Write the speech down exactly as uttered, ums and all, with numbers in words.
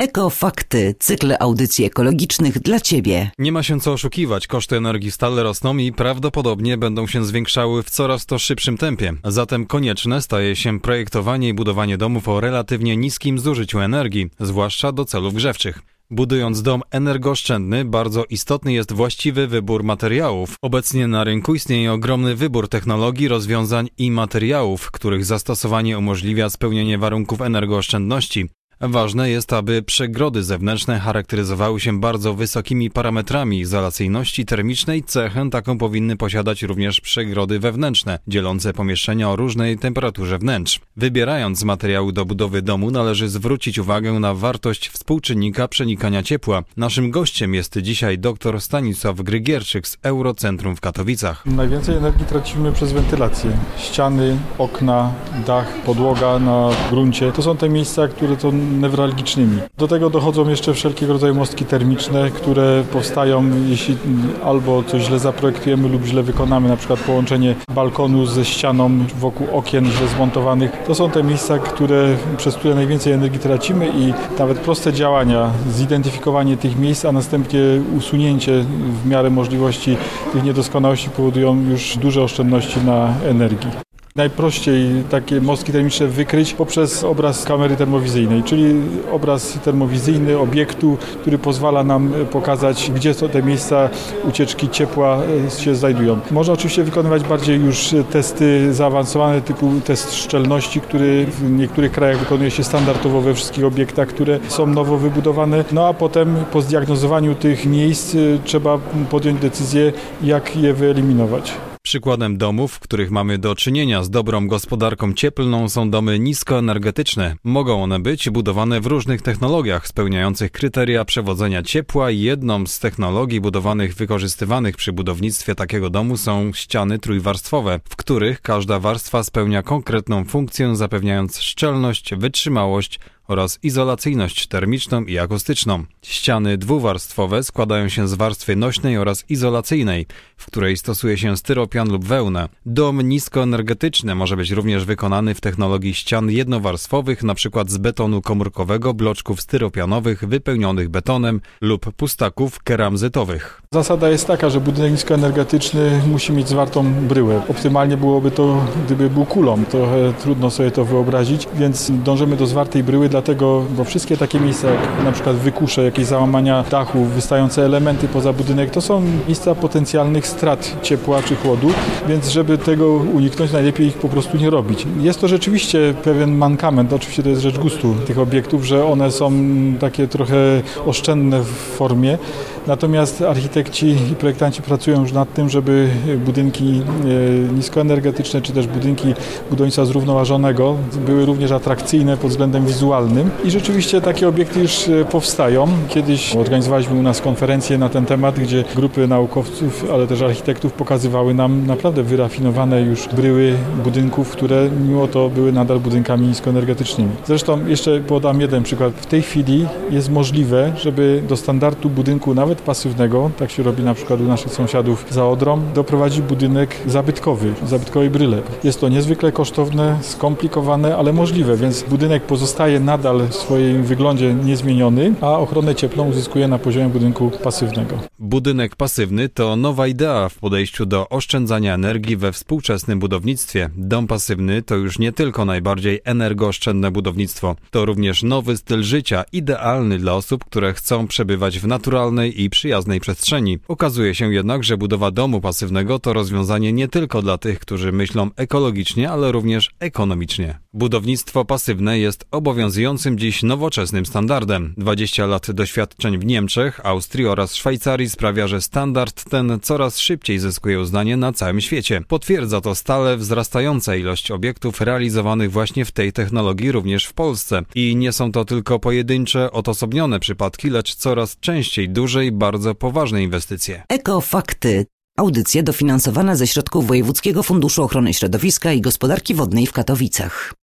Ekofakty, cykl audycji ekologicznych dla Ciebie. Nie ma się co oszukiwać, koszty energii stale rosną i prawdopodobnie będą się zwiększały w coraz to szybszym tempie. Zatem konieczne staje się projektowanie i budowanie domów o relatywnie niskim zużyciu energii, zwłaszcza do celów grzewczych. Budując dom energooszczędny, bardzo istotny jest właściwy wybór materiałów. Obecnie na rynku istnieje ogromny wybór technologii, rozwiązań i materiałów, których zastosowanie umożliwia spełnienie warunków energooszczędności. Ważne jest, aby przegrody zewnętrzne charakteryzowały się bardzo wysokimi parametrami izolacyjności termicznej. Cechę taką powinny posiadać również przegrody wewnętrzne, dzielące pomieszczenia o różnej temperaturze wnętrz. Wybierając materiały do budowy domu, należy zwrócić uwagę na wartość współczynnika przenikania ciepła. Naszym gościem jest dzisiaj dr Stanisław Grygierczyk z Eurocentrum w Katowicach. Najwięcej energii tracimy przez wentylację. Ściany, okna, dach, podłoga na gruncie. To są te miejsca, które to newralgicznymi. Do tego dochodzą jeszcze wszelkiego rodzaju mostki termiczne, które powstają, jeśli albo coś źle zaprojektujemy lub źle wykonamy, na przykład połączenie balkonu ze ścianą wokół okien źle zmontowanych. To są te miejsca, które, przez które najwięcej energii tracimy i nawet proste działania, zidentyfikowanie tych miejsc, a następnie usunięcie w miarę możliwości tych niedoskonałości powodują już duże oszczędności na energii. Najprościej takie mostki termiczne wykryć poprzez obraz kamery termowizyjnej, czyli obraz termowizyjny obiektu, który pozwala nam pokazać, gdzie są te miejsca ucieczki ciepła się znajdują. Można oczywiście wykonywać bardziej już testy zaawansowane typu test szczelności, który w niektórych krajach wykonuje się standardowo we wszystkich obiektach, które są nowo wybudowane. No a potem po zdiagnozowaniu tych miejsc trzeba podjąć decyzję, jak je wyeliminować. Przykładem domów, w których mamy do czynienia z dobrą gospodarką cieplną, są domy niskoenergetyczne. Mogą one być budowane w różnych technologiach spełniających kryteria przewodzenia ciepła. Jedną z technologii budowanych wykorzystywanych przy budownictwie takiego domu są ściany trójwarstwowe, w których każda warstwa spełnia konkretną funkcję, zapewniając szczelność, wytrzymałość oraz izolacyjność termiczną i akustyczną. Ściany dwuwarstwowe składają się z warstwy nośnej oraz izolacyjnej, w której stosuje się styropian lub wełnę. Dom niskoenergetyczny może być również wykonany w technologii ścian jednowarstwowych, np. z betonu komórkowego, bloczków styropianowych wypełnionych betonem lub pustaków keramzytowych. Zasada jest taka, że budynek niskoenergetyczny musi mieć zwartą bryłę. Optymalnie byłoby to, gdyby był kulą. Trochę trudno sobie to wyobrazić, więc dążymy do zwartej bryły, dlatego, bo wszystkie takie miejsca, jak na przykład wykusze, jakieś załamania dachu, wystające elementy poza budynek, to są miejsca potencjalnych strat ciepła czy chłodu, więc żeby tego uniknąć, najlepiej ich po prostu nie robić. Jest to rzeczywiście pewien mankament, oczywiście to jest rzecz gustu tych obiektów, że one są takie trochę oszczędne w formie, natomiast architekci i projektanci pracują już nad tym, żeby budynki niskoenergetyczne czy też budynki budownictwa zrównoważonego były również atrakcyjne pod względem wizualnym. I rzeczywiście takie obiekty już powstają. Kiedyś organizowaliśmy u nas konferencję na ten temat, gdzie grupy naukowców, ale też architektów pokazywały nam naprawdę wyrafinowane już bryły budynków, które mimo to były nadal budynkami niskoenergetycznymi. Zresztą jeszcze podam jeden przykład. W tej chwili jest możliwe, żeby do standardu budynku nawet pasywnego, tak się robi na przykład u naszych sąsiadów za Odrą, doprowadzić budynek zabytkowy, zabytkowej bryle. Jest to niezwykle kosztowne, skomplikowane, ale możliwe, więc budynek pozostaje nadal w swoim wyglądzie niezmieniony, a ochronę cieplną uzyskuje na poziomie budynku pasywnego. Budynek pasywny to nowa idea w podejściu do oszczędzania energii we współczesnym budownictwie. Dom pasywny to już nie tylko najbardziej energooszczędne budownictwo, to również nowy styl życia, idealny dla osób, które chcą przebywać w naturalnej i przyjaznej przestrzeni. Okazuje się jednak, że budowa domu pasywnego to rozwiązanie nie tylko dla tych, którzy myślą ekologicznie, ale również ekonomicznie. Budownictwo pasywne jest obowiązującym dziś nowoczesnym standardem. dwadzieścia lat doświadczeń w Niemczech, Austrii oraz Szwajcarii sprawia, że standard ten coraz szybciej zyskuje uznanie na całym świecie. Potwierdza to stale wzrastająca ilość obiektów realizowanych właśnie w tej technologii również w Polsce. I nie są to tylko pojedyncze, odosobnione przypadki, lecz coraz częściej duże i bardzo poważne inwestycje. Ekofakty. Audycja dofinansowana ze środków Wojewódzkiego Funduszu Ochrony Środowiska i Gospodarki Wodnej w Katowicach.